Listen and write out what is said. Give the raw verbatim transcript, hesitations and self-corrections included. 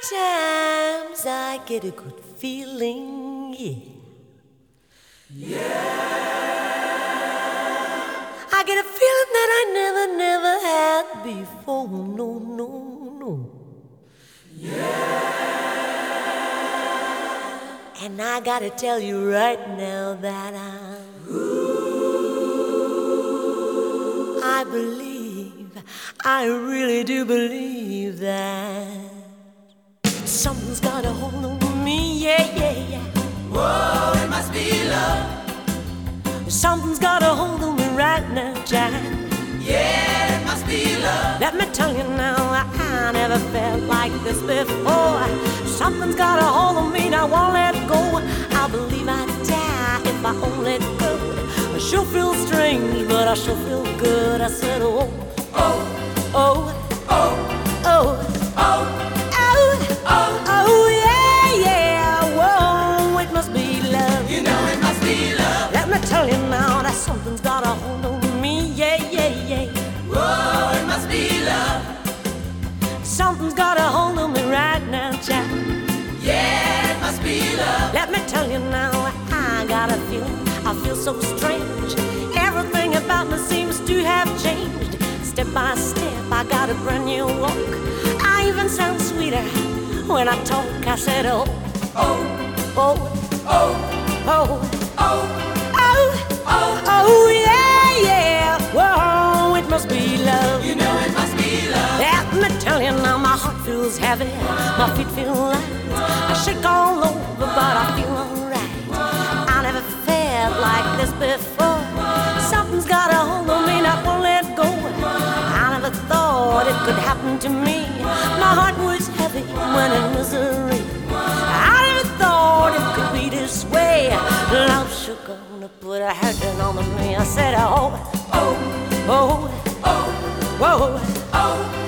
Sometimes I get a good feeling, yeah. Yeah. I get a feeling that I never, never had before. No, no, no. Yeah. And I gotta tell you right now that I'm. Ooh, I believe, I really do believe that. Something's got a hold on me, yeah, yeah, yeah. Whoa, it must be love. Something's got a hold on me right now, child. Yeah, it must be love. Let me tell you now, I, I never felt like this before. Something's got a hold on me, I won't let go. I believe I'd die if I only could. I sure feel strange, but I sure feel good. I said, oh, Oh, oh, oh, oh, oh, oh, oh, yeah, yeah. Whoa, it must be love. you know it must be love. Let me tell you now that something's got a hold on me, yeah, yeah, yeah. Whoa, it must be love. Something's got a hold on me right now, child. Yeah, it must be love. Let me tell you now, I got a feeling, I feel so strange. Everything about me seems to have changed. Step by step, I got a brand new walk. I even sound sweeter when I talk. I said, oh, Oh, oh, oh, oh, oh, oh, oh, oh, yeah, yeah. Whoa, it must be love. you know it must be love. Let me tell you now, my heart feels heavy, my feet feel light. I shake all over, but I feel alright. I never felt like this before. Something's got a hold on me, not won't let go. I never thought it could happen to me. My heart was heavy when in misery. I never thought it could be this way. Love sure gonna put a hurting on me. I said, oh, Oh, oh, oh, whoa, oh,